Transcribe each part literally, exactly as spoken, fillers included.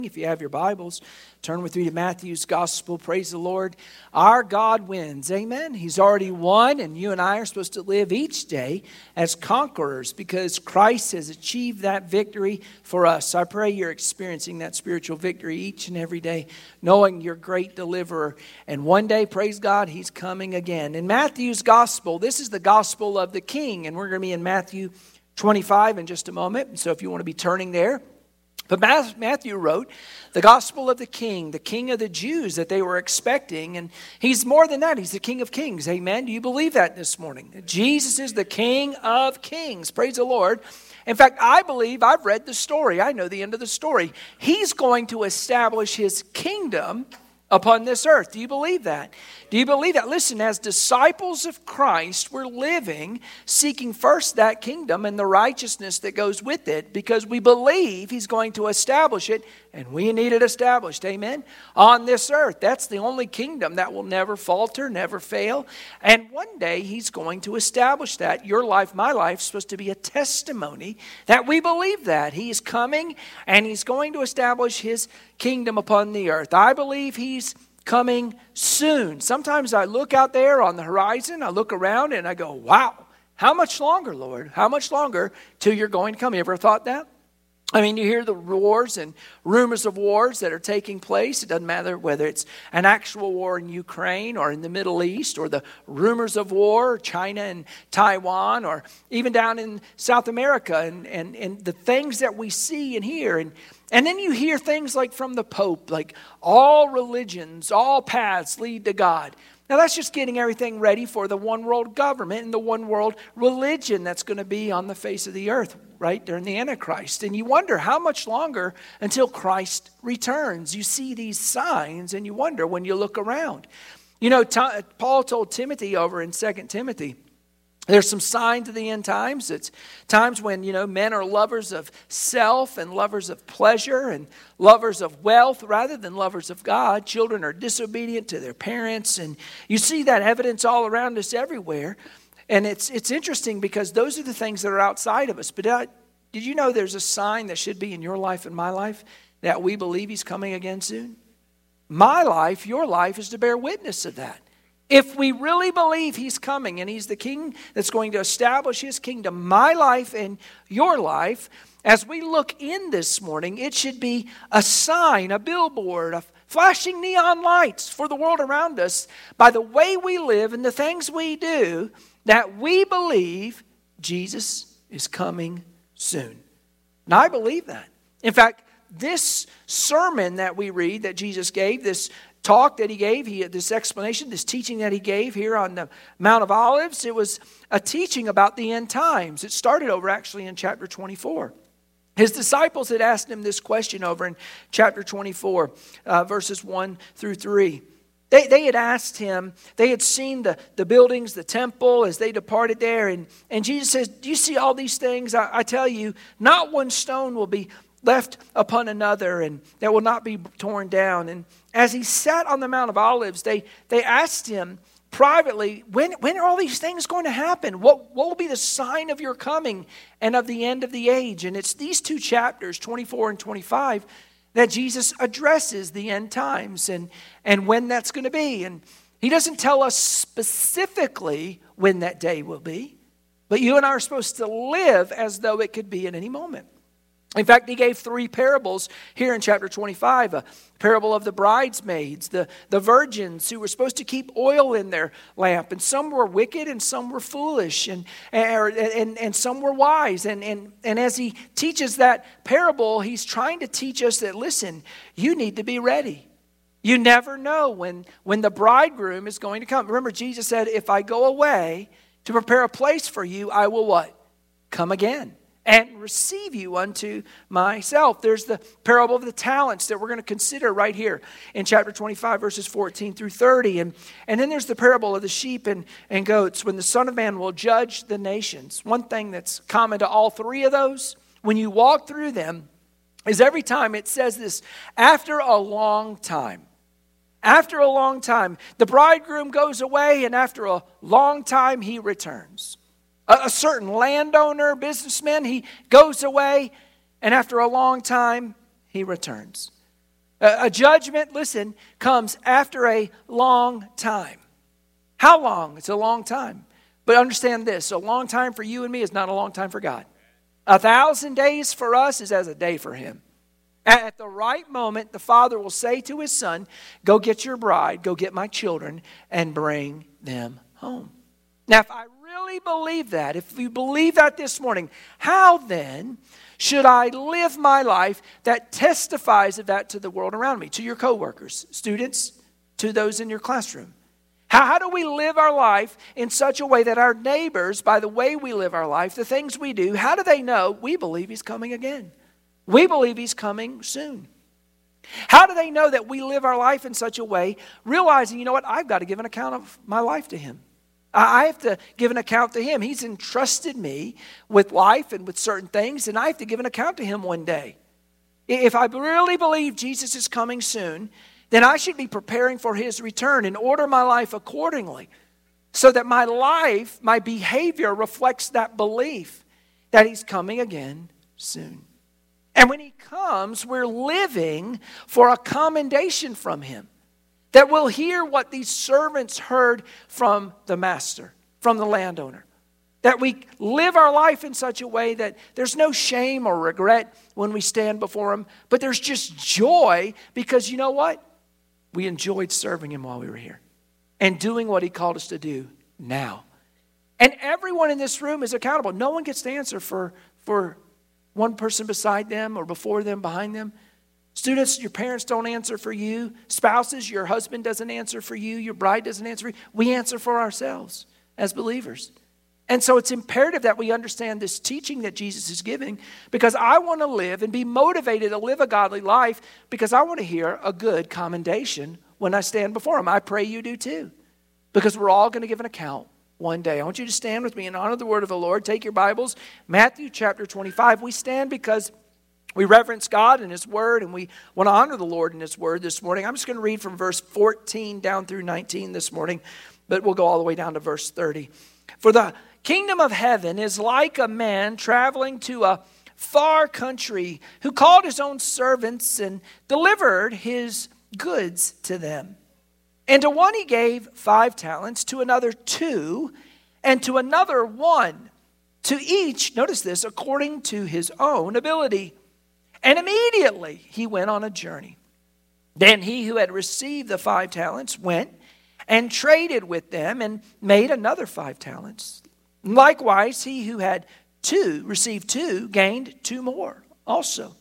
If you have your Bibles, turn with me to Matthew's Gospel. Praise the Lord. Our God wins. Amen. He's already won, and you and I are supposed to live each day as conquerors because Christ has achieved that victory for us. So I pray you're experiencing that spiritual victory each and every day, knowing your great deliverer. And one day, praise God, He's coming again. In Matthew's Gospel, this is the Gospel of the King, and we're going to be in Matthew twenty-five in just a moment. So if you want to be turning there. But Matthew wrote the gospel of the King, the King of the Jews that they were expecting. And He's more than that. He's the King of Kings. Amen. Do you believe that this morning? Jesus is the King of Kings. Praise the Lord. In fact, I believe, I've read the story. I know the end of the story. He's going to establish His kingdom upon this earth. Do you believe that? Do you believe that? Listen, as disciples of Christ, we're living seeking first that kingdom and the righteousness that goes with it because we believe He's going to establish it and we need it established. Amen? On this earth. That's the only kingdom that will never falter, never fail. And one day He's going to establish that. Your life, my life, is supposed to be a testimony that we believe that. He's coming and He's going to establish His kingdom upon the earth. I believe He's coming soon. Sometimes I look out there on the horizon, I look around and I go, wow, how much longer, Lord? How much longer till you're going to come? You ever thought that? I mean, you hear the wars and rumors of wars that are taking place. It doesn't matter whether it's an actual war in Ukraine or in the Middle East or the rumors of war, China and Taiwan, or even down in South America and, and, and the things that we see and hear. And, and then you hear things like from the Pope, like all religions, all paths lead to God. Now that's just getting everything ready for the one world government and the one world religion that's going to be on the face of the earth, right, during the Antichrist. And you wonder how much longer until Christ returns. You see these signs and you wonder when you look around. You know, Paul told Timothy over in Second Timothy, there's some signs of the end times. It's times when, you know, men are lovers of self and lovers of pleasure and lovers of wealth rather than lovers of God. Children are disobedient to their parents. And you see that evidence all around us everywhere. And it's it's interesting because those are the things that are outside of us. But uh, did you know there's a sign that should be in your life and my life that we believe He's coming again soon? My life, your life is to bear witness of that. If we really believe He's coming and He's the King that's going to establish His kingdom, my life and your life, as we look in this morning, it should be a sign, a billboard, a flashing neon lights for the world around us by the way we live and the things we do that we believe Jesus is coming soon. And I believe that. In fact, this sermon that we read that Jesus gave, this talk that He gave, he, this explanation, this teaching that He gave here on the Mount of Olives, it was a teaching about the end times. It started over actually in chapter twenty-four. His disciples had asked Him this question over in chapter twenty-four, uh, verses one through three. They, they had asked Him, they had seen the, the buildings, the temple as they departed there. And, and Jesus says, do you see all these things? I, I tell you, not one stone will be left upon another, and that will not be torn down. And as He sat on the Mount of Olives, they, they asked Him privately, when, when are all these things going to happen? What, what will be the sign of your coming and of the end of the age? And it's these two chapters, twenty-four and twenty-five, that Jesus addresses the end times and, and when that's going to be. And He doesn't tell us specifically when that day will be, but you and I are supposed to live as though it could be at any moment. In fact, He gave three parables here in chapter twenty-five. A parable of the bridesmaids, the, the virgins who were supposed to keep oil in their lamp. And some were wicked and some were foolish and, and, and, and some were wise. And, and, and as He teaches that parable, He's trying to teach us that, listen, you need to be ready. You never know when, when the bridegroom is going to come. Remember, Jesus said, if I go away to prepare a place for you, I will what? Come again. And receive you unto myself. There's the parable of the talents that we're going to consider right here in chapter twenty-five, verses fourteen through thirty. And, and then there's the parable of the sheep and, and goats when the Son of Man will judge the nations. One thing that's common to all three of those, when you walk through them, is every time it says this, after a long time. After a long time. The bridegroom goes away, and after a long time he returns. A certain landowner, businessman, he goes away, and after a long time, he returns. A, a judgment, listen, comes after a long time. How long? It's a long time. But understand this, a long time for you and me is not a long time for God. A thousand days for us is as a day for him. At the right moment, the Father will say to his Son, go get your bride, go get my children, and bring them home. Now, if I really believe that, if you believe that this morning, how then should I live my life that testifies of that to the world around me, to your coworkers, students, to those in your classroom? How, how do we live our life in such a way that our neighbors, by the way we live our life, the things we do, how do they know we believe he's coming again? We believe he's coming soon. How do they know that we live our life in such a way, realizing, you know what, I've got to give an account of my life to him. I have to give an account to him. He's entrusted me with life and with certain things, and I have to give an account to him one day. If I really believe Jesus is coming soon, then I should be preparing for his return and order my life accordingly so that my life, my behavior reflects that belief that he's coming again soon. And when he comes, we're living for a commendation from him. That we'll hear what these servants heard from the master, from the landowner. That we live our life in such a way that there's no shame or regret when we stand before him, but there's just joy because you know what? We enjoyed serving him while we were here and doing what he called us to do now. And everyone in this room is accountable. No one gets to answer for, for one person beside them or before them, behind them. Students, your parents don't answer for you. Spouses, your husband doesn't answer for you. Your bride doesn't answer for you. We answer for ourselves as believers. And so it's imperative that we understand this teaching that Jesus is giving because I want to live and be motivated to live a godly life because I want to hear a good commendation when I stand before him. I pray you do too because we're all going to give an account one day. I want you to stand with me and honor the word of the Lord. Take your Bibles. Matthew chapter twenty-five. We stand because we reverence God and his word, and we want to honor the Lord in his word this morning. I'm just going to read from verse fourteen down through nineteen this morning, but we'll go all the way down to verse thirty. For the kingdom of heaven is like a man traveling to a far country who called his own servants and delivered his goods to them. And to one he gave five talents, to another two, and to another one. To each, notice this, according to his own ability. And immediately he went on a journey. Then he who had received the five talents went and traded with them and made another five talents. Likewise, he who had two, received two, gained two more also.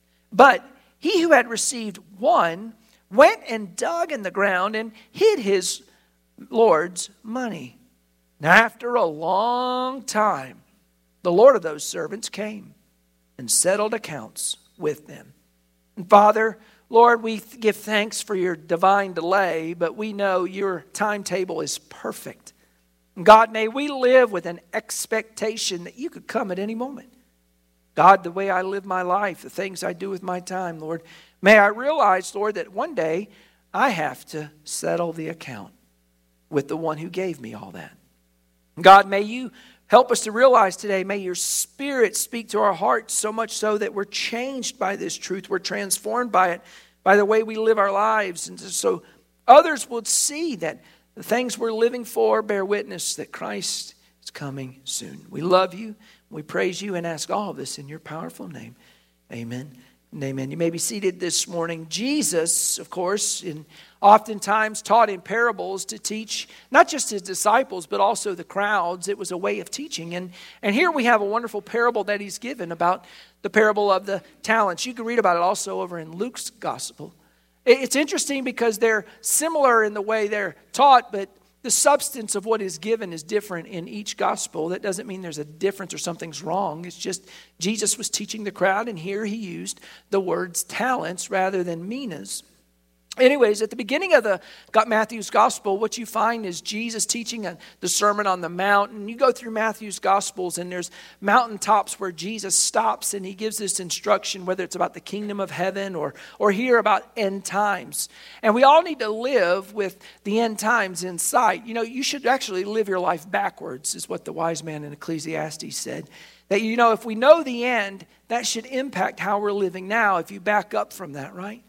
But he who had received one went and dug in the ground and hid his Lord's money. Now after a long time, the Lord of those servants came and settled accounts with them. And Father, Lord, we give thanks for your divine delay, but we know your timetable is perfect. God, may we live with an expectation that you could come at any moment. God, the way I live my life, the things I do with my time, Lord, may I realize, Lord, that one day I have to settle the account with the one who gave me all that. God, may you help us to realize today, may your Spirit speak to our hearts so much so that we're changed by this truth. We're transformed by it, by the way we live our lives. And so others will see that the things we're living for bear witness that Christ is coming soon. We love you, we praise you, and ask all of this in your powerful name. Amen and amen. You may be seated this morning. Jesus, of course, in oftentimes taught in parables to teach not just his disciples, but also the crowds. It was a way of teaching. And, and here we have a wonderful parable that he's given about the parable of the talents. You can read about it also over in Luke's gospel. It's interesting because they're similar in the way they're taught, but the substance of what is given is different in each gospel. That doesn't mean there's a difference or something's wrong. It's just Jesus was teaching the crowd, and here he used the words talents rather than minas. Anyways, at the beginning of the got Matthew's gospel, what you find is Jesus teaching a, the Sermon on the Mount. And you go through Matthew's gospels and there's mountaintops where Jesus stops and he gives this instruction, whether it's about the kingdom of heaven or, or here about end times. And we all need to live with the end times in sight. You know, you should actually live your life backwards, is what the wise man in Ecclesiastes said. That, you know, if we know the end, that should impact how we're living now if you back up from that, right?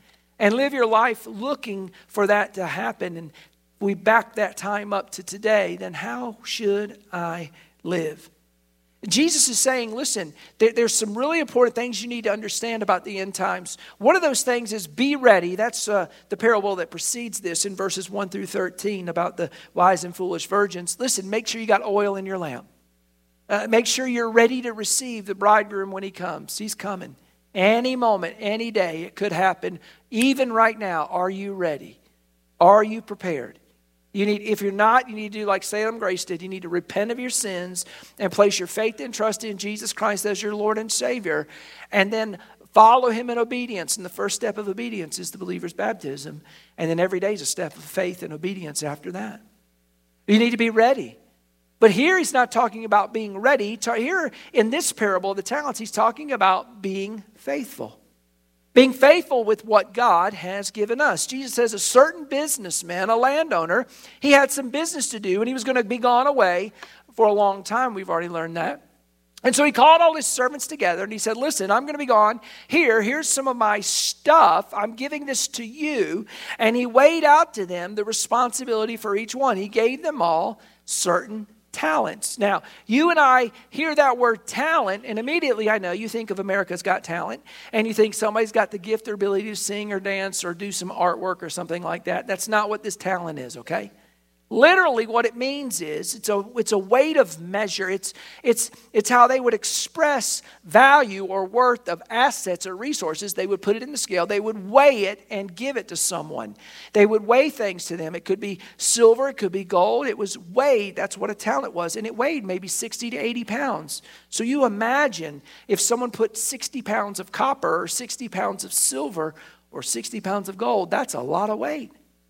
and live your life looking for that to happen, and we back that time up to today, then how should I live? Jesus is saying, listen, there, there's some really important things you need to understand about the end times. One of those things is be ready. That's uh, the parable that precedes this in verses one through thirteen about the wise and foolish virgins. Listen, make sure you got oil in your lamp. Uh, make sure you're ready to receive the bridegroom when he comes. He's coming. Any moment, any day, it could happen. Even right now, are you ready? Are you prepared? You need, if you're not, you need to do like Salem Grace did. You need to repent of your sins and place your faith and trust in Jesus Christ as your Lord and Savior. And then follow him in obedience. And the first step of obedience is the believer's baptism. And then every day is a step of faith and obedience after that. You need to be ready. But here he's not talking about being ready. Here in this parable of the talents, he's talking about being faithful. Being faithful with what God has given us. Jesus says a certain businessman, a landowner, he had some business to do and he was going to be gone away for a long time. We've already learned that. And so he called all his servants together and he said, listen, I'm going to be gone. Here, here's some of my stuff. I'm giving this to you. And he weighed out to them the responsibility for each one. He gave them all certain talents. Now, you and I hear that word talent, and immediately I know you think of America's Got Talent, and you think somebody's got the gift or ability to sing or dance or do some artwork or something like that. That's not what this talent is, okay? Literally what it means is it's a it's a weight of measure. It's it's it's how they would express value or worth of assets or resources. They would put it in the scale. They would weigh it and give it to someone. They would weigh things to them. It could be silver, it could be gold. It was weighed. That's what a talent was. And it weighed maybe sixty to eighty pounds. So you imagine if someone put sixty pounds of copper or sixty pounds of silver or sixty pounds of gold, that's a lot of weight.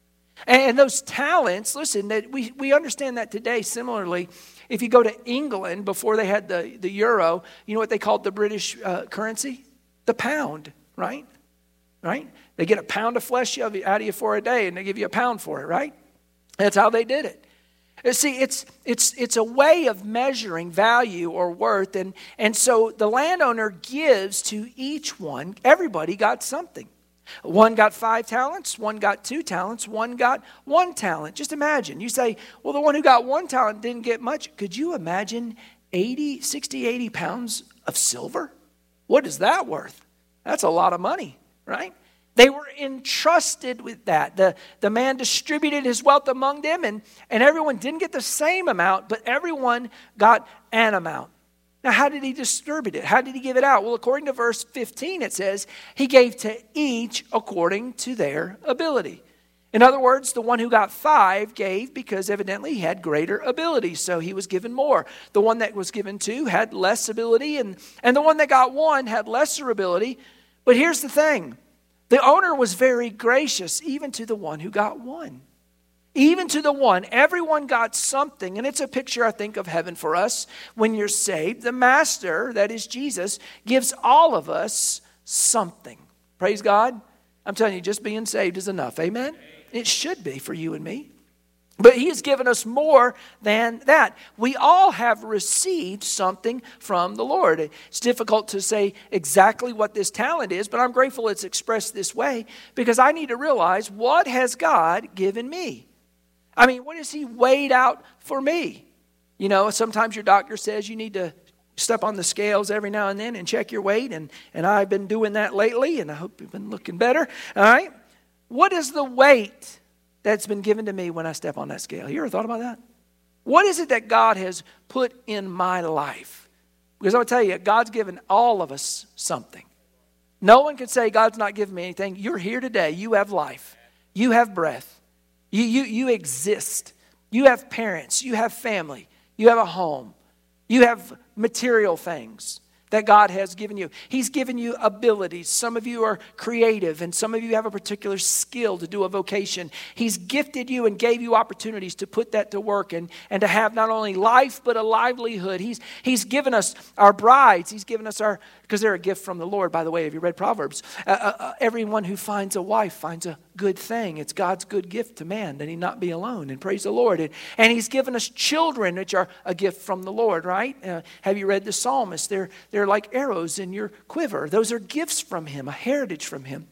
And those talents, listen, that we, we understand that today similarly. If you go to England before they had the, the euro, you know what they called the British uh, currency? The pound, right? Right? They get a pound of flesh out of you for a day and they give you a pound for it, right? That's how they did it. You see, it's it's it's a way of measuring value or worth. And, and so the landowner gives to each one. Everybody got something. One got five talents, one got two talents, one got one talent. Just imagine. You say, well, the one who got one talent didn't get much. Could you imagine eighty, sixty, eighty pounds of silver? What is that worth? That's a lot of money, right? They were entrusted with that. The, the man distributed his wealth among them, and, and everyone didn't get the same amount, but everyone got an amount. Now, how did he distribute it? How did he give it out? Well, according to verse fifteen, it says, he gave to each according to their ability. In other words, the one who got five gave because evidently he had greater ability, so he was given more. The one that was given two had less ability, and, and the one that got one had lesser ability. But here's the thing. The owner was very gracious, even to the one who got one. Even to the one, everyone got something. And it's a picture, I think, of heaven for us. When you're saved, the master, that is Jesus, gives all of us something. Praise God. I'm telling you, just being saved is enough. Amen? Amen. It should be for you and me. But he has given us more than that. We all have received something from the Lord. It's difficult to say exactly what this talent is, but I'm grateful it's expressed this way because I need to realize, what has God given me? I mean, what has he weighed out for me? You know, sometimes your doctor says you need to step on the scales every now and then and check your weight. And, and I've been doing that lately, and I hope you've been looking better. All right? What is the weight that's been given to me when I step on that scale? You ever thought about that? What is it that God has put in my life? Because I'm going to tell you, God's given all of us something. No one can say God's not giving me anything. You're here today. You have life. You have breath. You, you, you exist. You have parents. You have family. You have a home. You have material things that God has given you. He's given you abilities. Some of you are creative, and some of you have a particular skill to do a vocation. He's gifted you and gave you opportunities to put that to work and, and to have not only life, but a livelihood. He's, he's given us our brides. He's given us our, because they're a gift from the Lord, by the way, have you read Proverbs? Uh, uh, uh, everyone who finds a wife finds a good thing. It's God's good gift to man that he not be alone, and praise the Lord. And, and he's given us children, which are a gift from the Lord, right? Uh, have you read the psalmist? They're, they're like arrows in your quiver. Those are gifts from him, a heritage from him.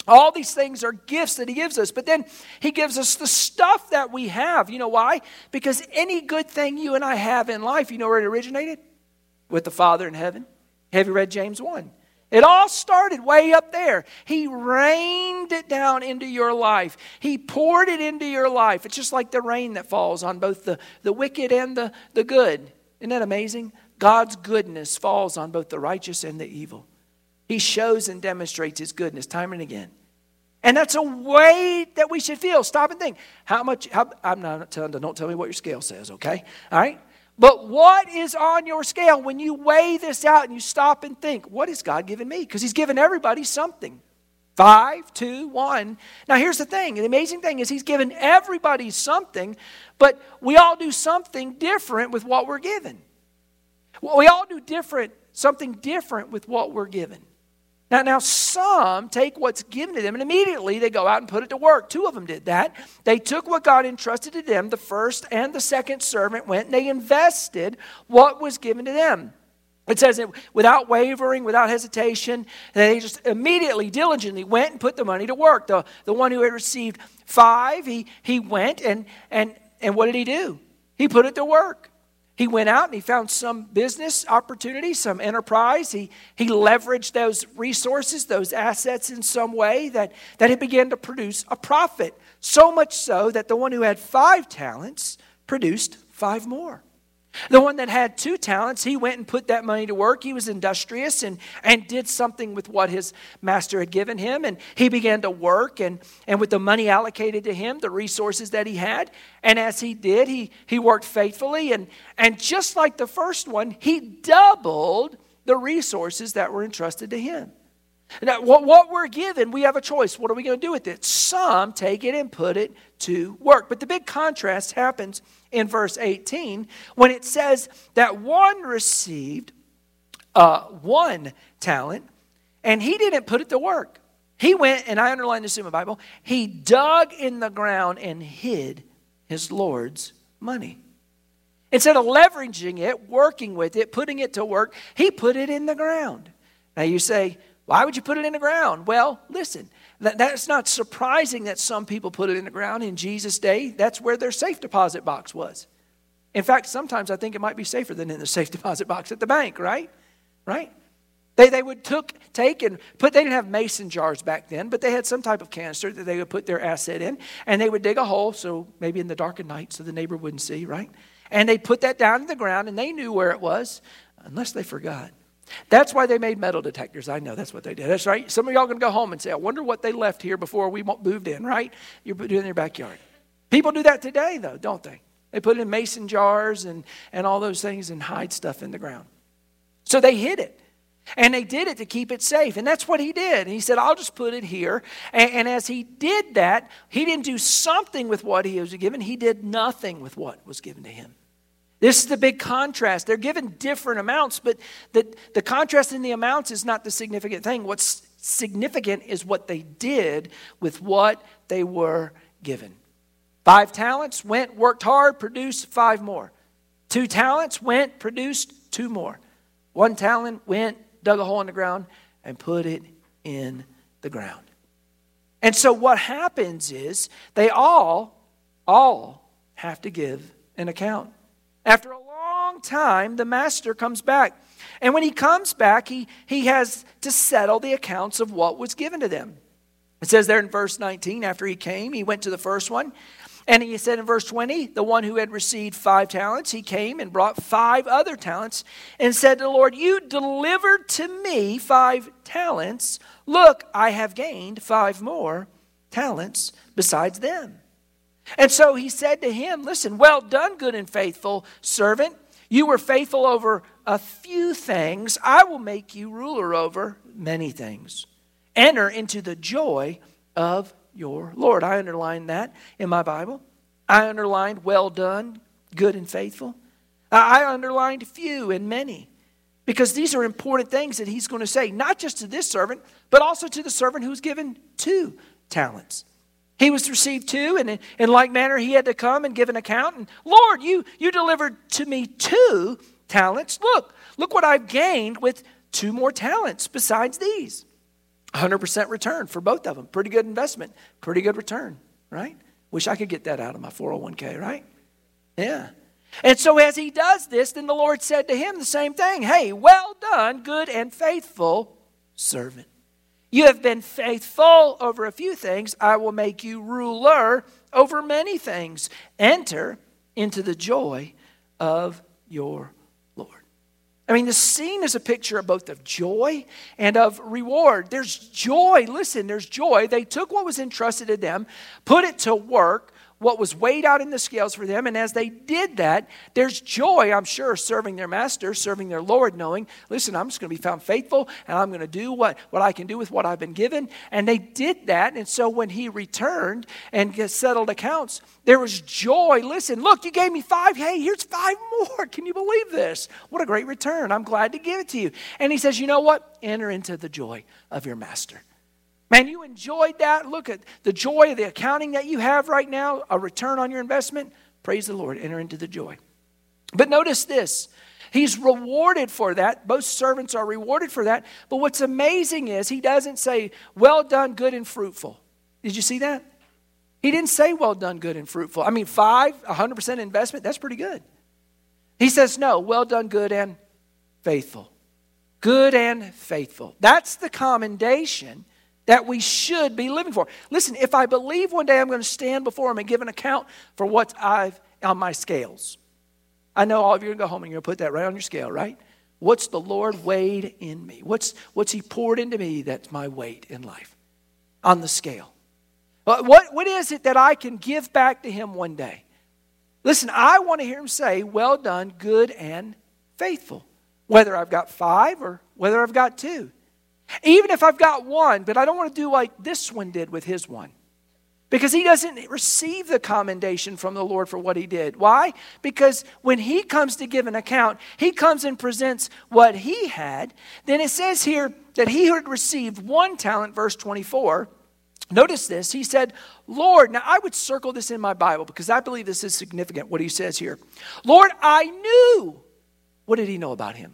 All these things are gifts that he gives us. But then he gives us the stuff that we have. You know why? Because any good thing you and I have in life, you know where it originated? With the Father in heaven. Have you read James one? It all started way up there. He rained it down into your life. He poured it into your life. It's just like the rain that falls on both the, the wicked and the, the good. Isn't that amazing? God's goodness falls on both the righteous and the evil. He shows and demonstrates his goodness time and again. And that's a way that we should feel. Stop and think. How much, how, I'm not telling you, don't tell me what your scale says, okay? All right? But what is on your scale when you weigh this out and you stop and think, what has God given me? Because he's given everybody something. Five, two, one. Now here's the thing. The amazing thing is he's given everybody something, but we all do something different with what we're given. Well, we all do different, something different with what we're given. Now, now, some take what's given to them and immediately they go out and put it to work. Two of them did that. They took what God entrusted to them. The first and the second servant went and they invested what was given to them. It says that without wavering, without hesitation, they just immediately, diligently went and put the money to work. The, the one who had received five, he, he went and, and, and what did he do? He put it to work. He went out and he found some business opportunity, some enterprise. He, he leveraged those resources, those assets in some way that, that it began to produce a profit. So much so that the one who had five talents produced five more. The one that had two talents, he went and put that money to work. He was industrious and, and did something with what his master had given him. And he began to work and, and with the money allocated to him, the resources that he had. And as he did, he, he worked faithfully. And, and just like the first one, he doubled the resources that were entrusted to him. Now, what, what we're given, we have a choice. What are we going to do with it? Some take it and put it to work. But the big contrast happens in verse eighteen when it says that one received uh, one talent and he didn't put it to work. He went, and I underlined this in my Bible, he dug in the ground and hid his Lord's money. Instead of leveraging it, working with it, putting it to work, he put it in the ground. Now you say, why would you put it in the ground? Well, listen, that, that's not surprising that some people put it in the ground. In Jesus' day, that's where their safe deposit box was. In fact, sometimes I think it might be safer than in the safe deposit box at the bank, right? Right? They they would took, take and put, they didn't have mason jars back then, but they had some type of canister that they would put their asset in, and they would dig a hole, so maybe in the dark of night so the neighbor wouldn't see, right? And they'd put that down in the ground, and they knew where it was, unless they forgot. That's why they made metal detectors. I know that's what they did. That's right. Some of y'all going to go home and say, I wonder what they left here before we moved in, right? You're doing it in your backyard. People do that today, though, don't they? They put it in mason jars and, and all those things and hide stuff in the ground. So they hid it. And they did it to keep it safe. And that's what he did. And he said, I'll just put it here. And, and as he did that, he didn't do something with what he was given. He did nothing with what was given to him. This is the big contrast. They're given different amounts, but the, the contrast in the amounts is not the significant thing. What's significant is what they did with what they were given. Five talents, went, worked hard, produced five more. Two talents, went, produced two more. One talent, went, dug a hole in the ground, and put it in the ground. And so what happens is they all, all have to give an account. After a long time, the master comes back. And when he comes back, he, he has to settle the accounts of what was given to them. It says there in verse nineteen, after he came, he went to the first one. And he said in verse twenty, the one who had received five talents, he came and brought five other talents and said to the Lord, you delivered to me five talents. Look, I have gained five more talents besides them. And so he said to him, listen, well done, good and faithful servant. You were faithful over a few things. I will make you ruler over many things. Enter into the joy of your Lord. I underlined that in my Bible. I underlined well done, good and faithful. I underlined few and many. Because these are important things that he's going to say, not just to this servant, but also to the servant who's given two talents. He was received two, and in, in like manner he had to come and give an account. And Lord, you, you delivered to me two talents. Look, look what I've gained with two more talents besides these. one hundred percent return for both of them. Pretty good investment. Pretty good return, right? Wish I could get that out of my four oh one k, right? Yeah. And so as he does this, then the Lord said to him the same thing. Hey, well done, good and faithful servant. You have been faithful over a few things. I will make you ruler over many things. Enter into the joy of your Lord. I mean, the scene is a picture of both of joy and of reward. There's joy. Listen, there's joy. They took what was entrusted to them, put it to work, what was weighed out in the scales for them. And as they did that, there's joy, I'm sure, serving their master, serving their Lord, knowing, listen, I'm just going to be found faithful, and I'm going to do what, what I can do with what I've been given. And they did that. And so when he returned and settled accounts, there was joy. Listen, look, you gave me five. Hey, here's five more. Can you believe this? What a great return. I'm glad to give it to you. And he says, you know what? Enter into the joy of your master. Man, you enjoyed that. Look at the joy of the accounting that you have right now, a return on your investment. Praise the Lord. Enter into the joy. But notice this. He's rewarded for that. Both servants are rewarded for that. But what's amazing is he doesn't say, well done, good and fruitful. Did you see that? He didn't say, well done, good and fruitful. I mean, five, one hundred percent investment, that's pretty good. He says, no, well done, good and faithful. Good and faithful. That's the commendation that we should be living for. Listen, if I believe one day I'm going to stand before him and give an account for what I've on my scales. I know all of you are going to go home and you're going to put that right on your scale, right? What's the Lord weighed in me? What's, what's he poured into me that's my weight in life on the scale? What, what is it that I can give back to him one day? Listen, I want to hear him say, well done, good and faithful. Whether I've got five or whether I've got two. Even if I've got one, but I don't want to do like this one did with his one. Because he doesn't receive the commendation from the Lord for what he did. Why? Because when he comes to give an account, he comes and presents what he had. Then it says here that he had received one talent, verse twenty-four. Notice this. He said, Lord, now I would circle this in my Bible because I believe this is significant, what he says here. Lord, I knew. What did he know about him?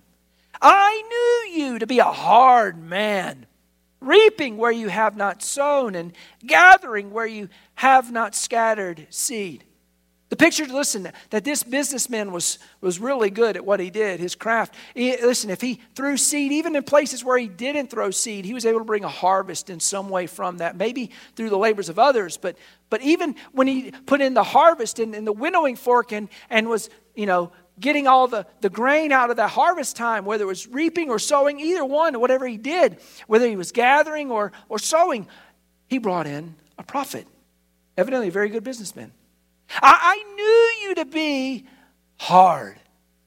I knew you to be a hard man, reaping where you have not sown and gathering where you have not scattered seed. The picture, listen, that this businessman was, was really good at what he did, his craft. He, listen, if he threw seed, even in places where he didn't throw seed, he was able to bring a harvest in some way from that, maybe through the labors of others. But but even when he put in the harvest and in, in the winnowing fork and, and was, you know, getting all the, the grain out of the harvest time, whether it was reaping or sowing, either one, whatever he did, whether he was gathering or, or sowing, he brought in a profit. Evidently a very good businessman. I, I knew you to be hard,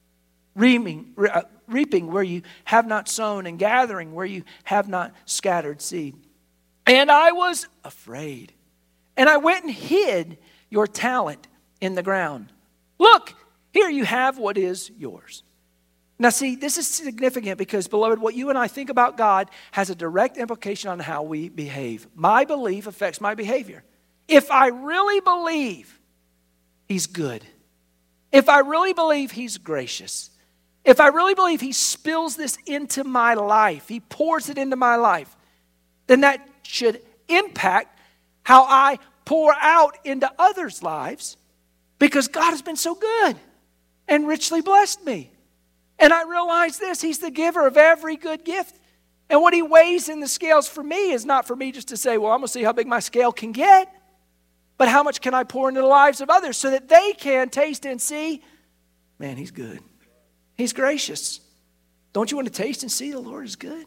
reaping, uh, reaping where you have not sown and gathering where you have not scattered seed. And I was afraid. And I went and hid your talent in the ground. Look, here you have what is yours. Now see, this is significant because, beloved, what you and I think about God has a direct implication on how we behave. My belief affects my behavior. If I really believe he's good, if I really believe he's gracious, if I really believe he spills this into my life, he pours it into my life, then that should impact how I pour out into others' lives because God has been so good and richly blessed me. And I realize this, he's the giver of every good gift. And what he weighs in the scales for me is not for me just to say, well, I'm going to see how big my scale can get. But how much can I pour into the lives of others so that they can taste and see, man, he's good. He's gracious. Don't you want to taste and see the Lord is good?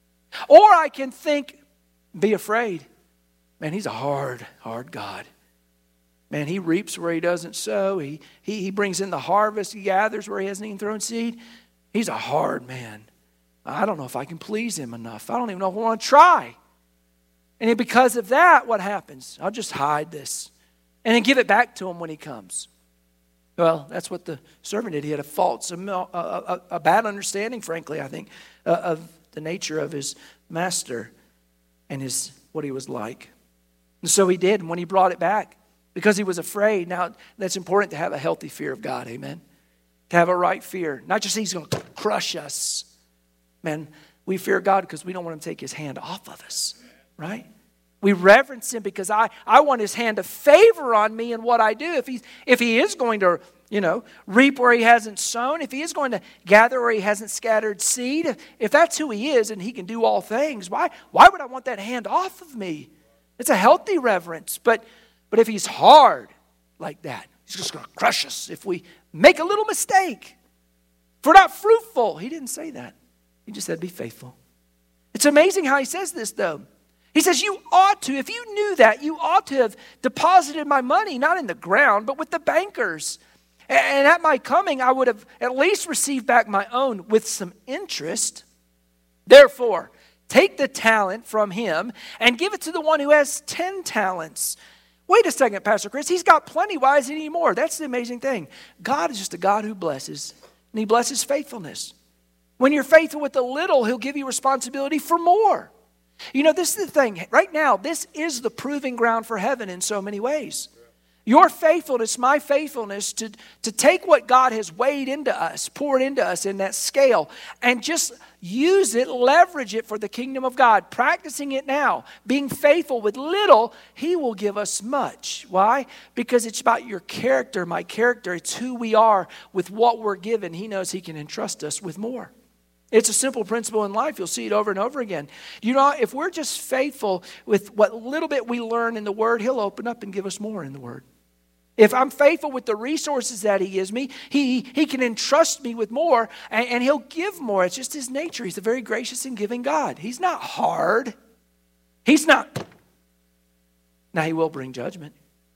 Or I can think, be afraid. Man, he's a hard, hard God. Man, he reaps where he doesn't sow. He, he, he brings in the harvest. He gathers where he hasn't even thrown seed. He's a hard man. I don't know if I can please him enough. I don't even know if I want to try. And because of that, what happens? I'll just hide this and then give it back to him when he comes. Well, that's what the servant did. He had a false, a, a, a bad understanding, frankly, I think, uh, of the nature of his master and his what he was like. And so he did. And when he brought it back, because he was afraid. Now, that's important to have a healthy fear of God, amen? To have a right fear. Not just he's going to crush us. Man, We fear God because we don't want him to take his hand off of us, right? We reverence him because I, I want his hand to favor on me in what I do. If he, if he is going to, you know, reap where he hasn't sown, if he is going to gather where he hasn't scattered seed, if, if that's who he is and he can do all things, why, why would I want that hand off of me? It's a healthy reverence. But, but if he's hard like that, he's just going to crush us if we make a little mistake. If we're not fruitful. He didn't say that. He just said, be faithful. It's amazing how he says this, though. He says, you ought to, if you knew that, you ought to have deposited my money, not in the ground, but with the bankers. And at my coming, I would have at least received back my own with some interest. Therefore, take the talent from him and give it to the one who has ten talents. Wait a second, Pastor Chris. He's got plenty. Why is he need more? That's the amazing thing. God is just a God who blesses, and he blesses faithfulness. When you're faithful with a little, he'll give you responsibility for more. You know, this is the thing. Right now, this is the proving ground for heaven in so many ways. Your faithfulness, my faithfulness, to, to take what God has weighed into us, poured into us in that scale, and just use it, leverage it for the kingdom of God, practicing it now, being faithful with little, he will give us much. Why? Because it's about your character, my character. It's who we are with what we're given. He knows he can entrust us with more. It's a simple principle in life. You'll see it over and over again. You know, if we're just faithful with what little bit we learn in the Word, he'll open up and give us more in the Word. If I'm faithful with the resources that he gives me, he, he can entrust me with more, and, and he'll give more. It's just his nature. He's a very gracious and giving God. He's not hard. He's not. Now, he will bring judgment.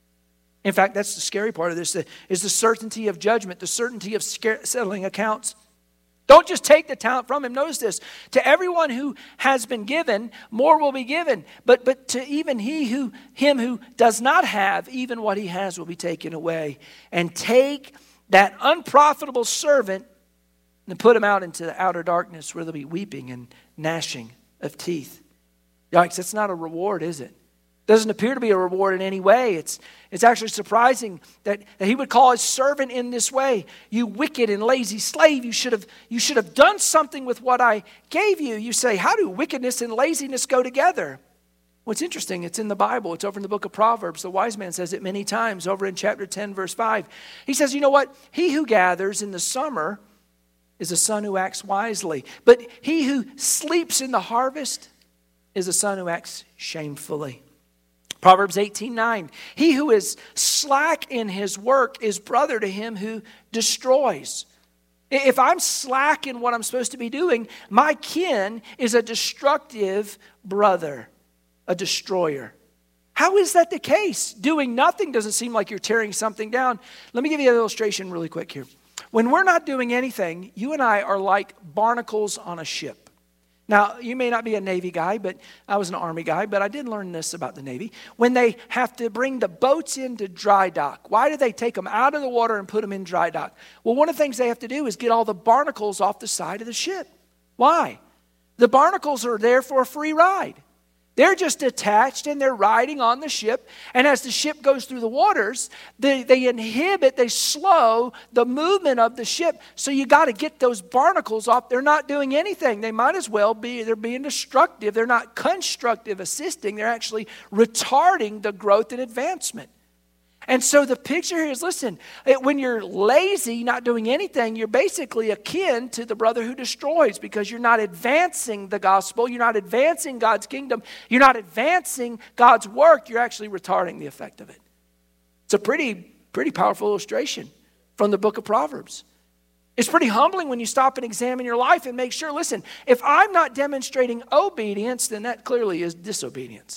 In fact, that's the scary part of this, is the certainty of judgment, the certainty of settling accounts. Don't just take the talent from him. Notice this. To everyone who has been given, more will be given. But but to even he who him who does not have, even what he has will be taken away. And take that unprofitable servant and put him out into the outer darkness where there'll be weeping and gnashing of teeth. Yikes, that's not a reward, is it? Doesn't appear to be a reward in any way. It's, it's actually surprising that, that he would call his servant in this way. You wicked and lazy slave, you should have, you should have done something with what I gave you. You say, how do wickedness and laziness go together? Well, it's interesting. It's in the Bible. It's over in the book of Proverbs. The wise man says it many times over in chapter ten, verse five. He says, you know what? He who gathers in the summer is a son who acts wisely. But he who sleeps in the harvest is a son who acts shamefully. Proverbs eighteen nine, he who is slack in his work is brother to him who destroys. If I'm slack in what I'm supposed to be doing, my kin is a destructive brother, a destroyer. How is that the case? Doing nothing doesn't seem like you're tearing something down. Let me give you an illustration really quick here. When we're not doing anything, you and I are like barnacles on a ship. Now, you may not be a Navy guy, but I was an Army guy, but I did learn this about the Navy. When they have to bring the boats into dry dock, why do they take them out of the water and put them in dry dock? Well, one of the things they have to do is get all the barnacles off the side of the ship. Why? The barnacles are there for a free ride. They're just attached and they're riding on the ship. And as the ship goes through the waters, they, they inhibit, they slow the movement of the ship. So you got to get those barnacles off. They're not doing anything. They might as well be, they're being destructive. They're not constructive assisting. They're actually retarding the growth and advancement. And so the picture here is, listen, when you're lazy, not doing anything, you're basically akin to the brother who destroys because you're not advancing the gospel. You're not advancing God's kingdom. You're not advancing God's work. You're actually retarding the effect of it. It's a pretty, pretty powerful illustration from the book of Proverbs. It's pretty humbling when you stop and examine your life and make sure, listen, if I'm not demonstrating obedience, then that clearly is disobedience.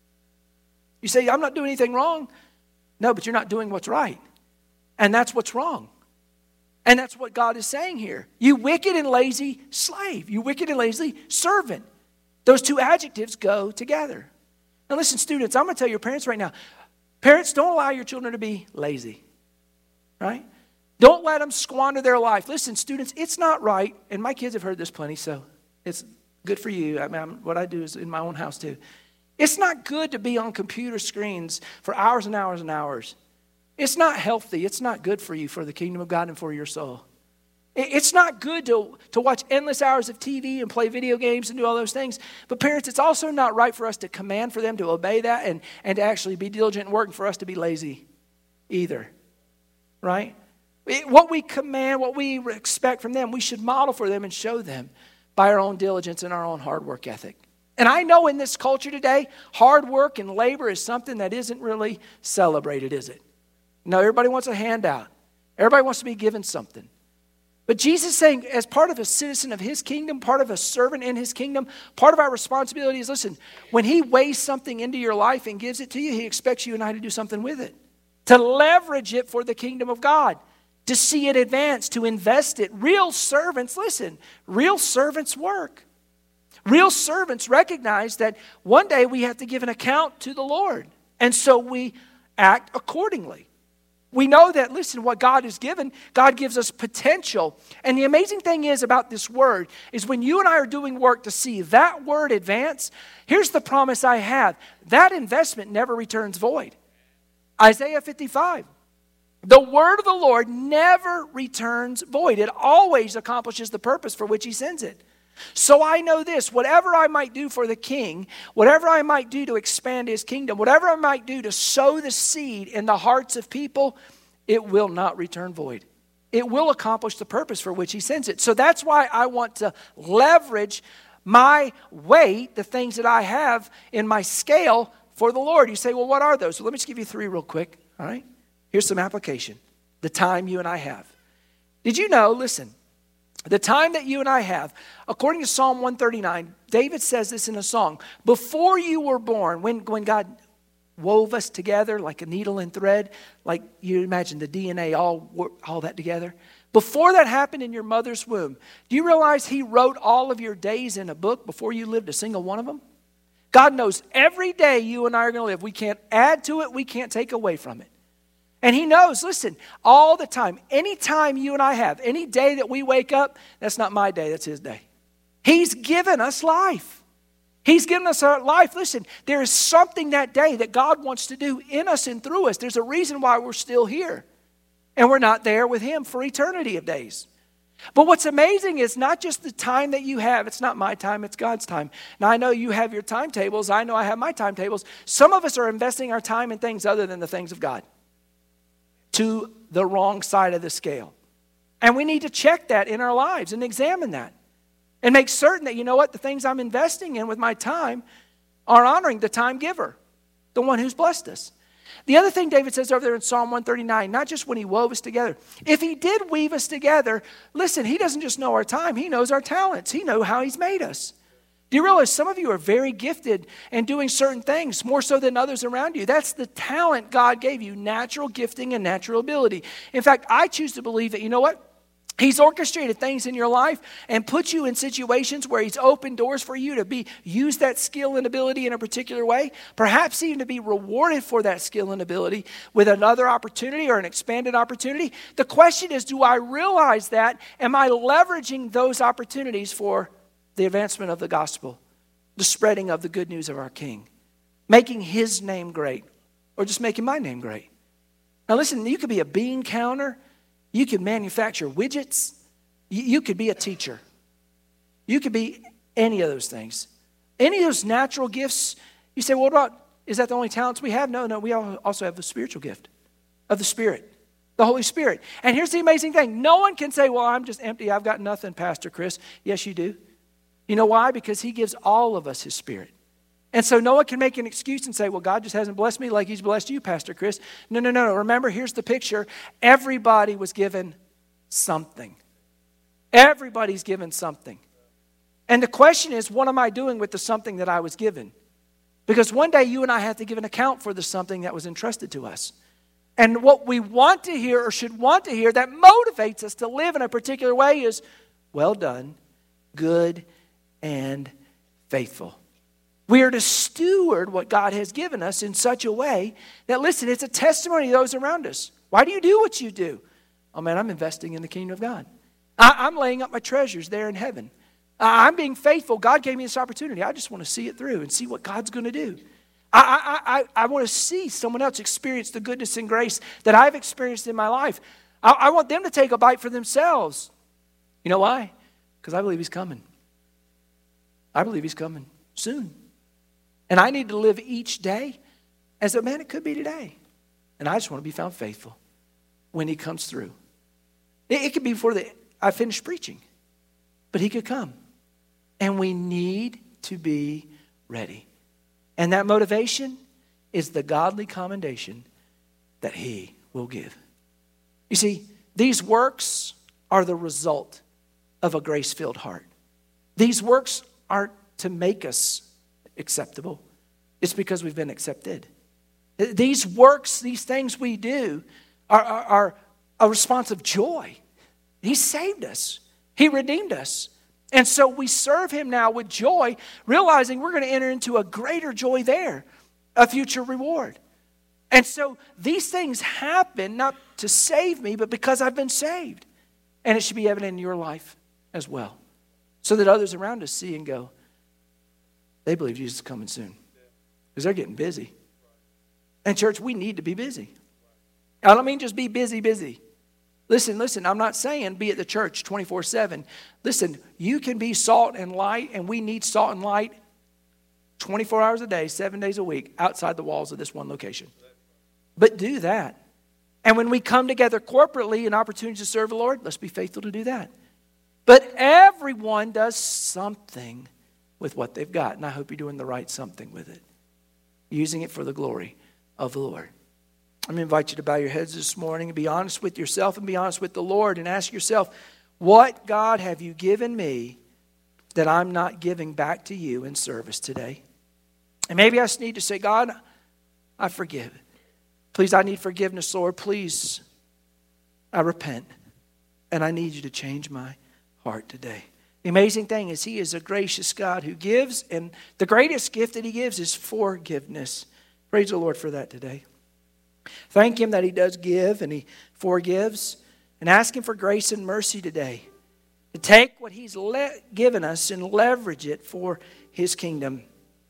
You say, I'm not doing anything wrong. No, but you're not doing what's right. And that's what's wrong. And that's what God is saying here. You wicked and lazy slave. You wicked and lazy servant. Those two adjectives go together. Now listen, students, I'm going to tell your parents right now. Parents, don't allow your children to be lazy. Right? Don't let them squander their life. Listen, students, it's not right. And my kids have heard this plenty, so it's good for you. I mean, what I do is in my own house too. It's not good to be on computer screens for hours and hours and hours. It's not healthy. It's not good for you, for the kingdom of God and for your soul. It's not good to, to watch endless hours of T V and play video games and do all those things. But parents, it's also not right for us to command for them to obey that and, and to actually be diligent in work and for us to be lazy either. Right? It, what we command, what we expect from them, we should model for them and show them by our own diligence and our own hard work ethic. And I know in this culture today, hard work and labor is something that isn't really celebrated, is it? No, everybody wants a handout. Everybody wants to be given something. But Jesus is saying, as part of a citizen of his kingdom, part of a servant in his kingdom, part of our responsibility is, listen, when he weighs something into your life and gives it to you, he expects you and I to do something with it. To leverage it for the kingdom of God. To see it advance, to invest it. Real servants, listen, real servants work. Real servants recognize that one day we have to give an account to the Lord. And so we act accordingly. We know that, listen, what God has given, God gives us potential. And the amazing thing is about this word is when you and I are doing work to see that word advance, here's the promise I have. That investment never returns void. Isaiah fifty-five. The word of the Lord never returns void. It always accomplishes the purpose for which he sends it. So I know this, whatever I might do for the king, whatever I might do to expand his kingdom, whatever I might do to sow the seed in the hearts of people, it will not return void. It will accomplish the purpose for which he sends it. So that's why I want to leverage my weight, the things that I have in my scale for the Lord. You say, well, what are those? Well, let me just give you three real quick, all right? Here's some application. The time you and I have. Did you know, listen, the time that you and I have, according to Psalm one thirty-nine, David says this in a song. Before you were born, when, when God wove us together like a needle and thread, like you imagine the D N A, all, all that together. Before that happened in your mother's womb, do you realize he wrote all of your days in a book before you lived a single one of them? God knows every day you and I are going to live. We can't add to it. We can't take away from it. And he knows, listen, all the time, any time you and I have, any day that we wake up, that's not my day, that's his day. He's given us life. He's given us our life. Listen, there is something that day that God wants to do in us and through us. There's a reason why we're still here. And we're not there with him for eternity of days. But what's amazing is not just the time that you have. It's not my time, it's God's time. Now, I know you have your timetables. I know I have my timetables. Some of us are investing our time in things other than the things of God. To the wrong side of the scale. And we need to check that in our lives and examine that. And make certain that, you know what, the things I'm investing in with my time are honoring the time giver, the one who's blessed us. The other thing David says over there in Psalm one thirty-nine, not just when he wove us together. If he did weave us together, listen, he doesn't just know our time, he knows our talents. He knows how he's made us. Do you realize some of you are very gifted in doing certain things, more so than others around you? That's the talent God gave you, natural gifting and natural ability. In fact, I choose to believe that, you know what? He's orchestrated things in your life and put you in situations where he's opened doors for you to be use that skill and ability in a particular way, perhaps even to be rewarded for that skill and ability with another opportunity or an expanded opportunity. The question is, do I realize that? Am I leveraging those opportunities for the advancement of the gospel, the spreading of the good news of our King, making his name great, or just making my name great? Now listen, you could be a bean counter, you could manufacture widgets, you, you could be a teacher, you could be any of those things. Any of those natural gifts, you say, well, what about, is that the only talents we have? No, no, we also have the spiritual gift of the Spirit. The Holy Spirit. And here's the amazing thing. No one can say, well, I'm just empty, I've got nothing, Pastor Chris. Yes, you do. You know why? Because he gives all of us his Spirit. And so no one can make an excuse and say, well, God just hasn't blessed me like he's blessed you, Pastor Chris. No, no, no, no. Remember, here's the picture. Everybody was given something. Everybody's given something. And the question is, what am I doing with the something that I was given? Because one day you and I have to give an account for the something that was entrusted to us. And what we want to hear or should want to hear that motivates us to live in a particular way is, well done, good and faithful. We are to steward what God has given us in such a way that, listen, it's a testimony to those around us. Why do you do what you do? Oh man, I'm investing in the kingdom of God. I, I'm laying up my treasures there in heaven. Uh, I'm being faithful. God gave me this opportunity. I just want to see it through and see what God's going to do. I, I, I, I want to see someone else experience the goodness and grace that I've experienced in my life. I, I want them to take a bite for themselves. You know why? Because I believe he's coming. I believe he's coming soon. And I need to live each day as a man, it could be today. And I just want to be found faithful when he comes through. It, it could be before the, I finish preaching. But he could come. And we need to be ready. And that motivation is the godly commendation that he will give. You see, these works are the result of a grace-filled heart. These works aren't to make us acceptable. It's because we've been accepted. These works, these things we do are, are, are a response of joy. He saved us. He redeemed us. And so we serve him now with joy, realizing we're going to enter into a greater joy there, a future reward. And so these things happen not to save me, but because I've been saved. And it should be evident in your life as well, so that others around us see and go, they believe Jesus is coming soon. Because they're getting busy. And church, we need to be busy. I don't mean just be busy, busy. Listen, listen, I'm not saying be at the church twenty-four seven. Listen, you can be salt and light, and we need salt and light twenty-four hours a day, seven days a week, outside the walls of this one location. But do that. And when we come together corporately in opportunities to serve the Lord, let's be faithful to do that. But everyone does something with what they've got, and I hope you're doing the right something with it, using it for the glory of the Lord. I'm going to invite you to bow your heads this morning and be honest with yourself and be honest with the Lord and ask yourself, what, God, have you given me that I'm not giving back to you in service today? And maybe I just need to say, God, I forgive. Please, I need forgiveness, Lord. Please, I repent. And I need you to change my heart today. The amazing thing is he is a gracious God who gives, and the greatest gift that he gives is forgiveness. Praise the Lord for that today. Thank him that he does give and he forgives, and ask him for grace and mercy today to take what he's le- given us and leverage it for his kingdom.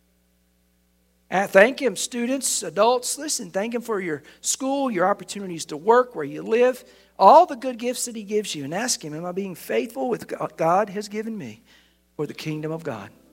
And thank him, students, adults. Listen, thank him for your school, your opportunities to work, where you live, all the good gifts that he gives you, and ask him, am I being faithful with what God has given me for the kingdom of God?